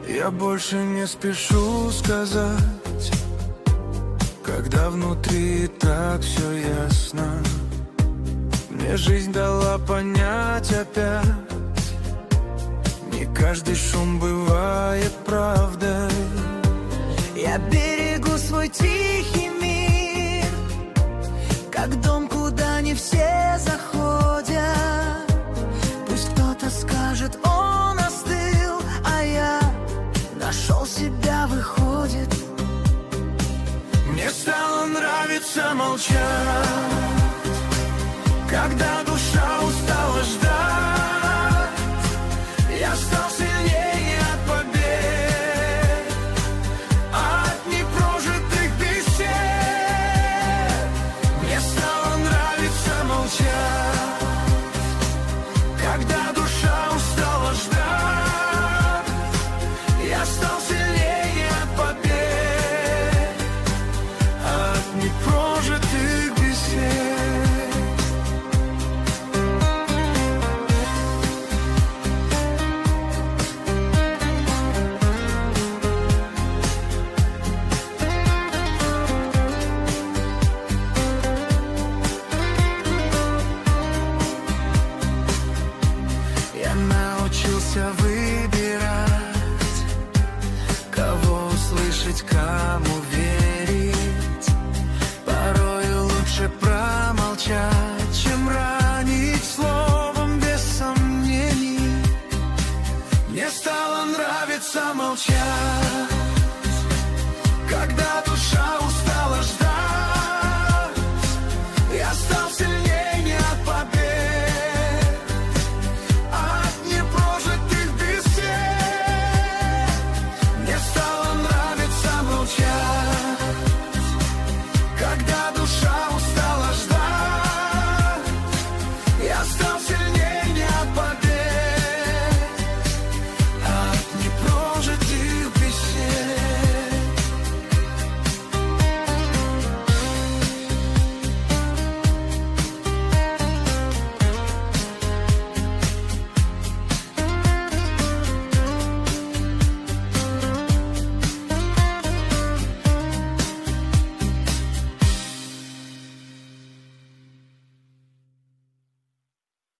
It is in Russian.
Я больше не спешу сказать, когда внутри так все ясно. Мне жизнь дала понять опять, не каждый шум бывает правдой. Я берегу свой тихий мир, как дом, куда не все заходят. Пусть кто-то скажет, он остыл, а я нашел себя, выходит. Мне стало нравиться молчать, когда душа устала ждать. Я стал сильнее от побед, от непрожитых бесед. Мне стало нравиться молчать, когда душа устала ждать. Я стал сильнее от побед, от непрожитых бесед. Я научился выбирать, кого услышать, кому верить. Порой лучше промолчать, чем ранить словом без сомнений. Мне стало нравиться молчать, когда душа устала ждать.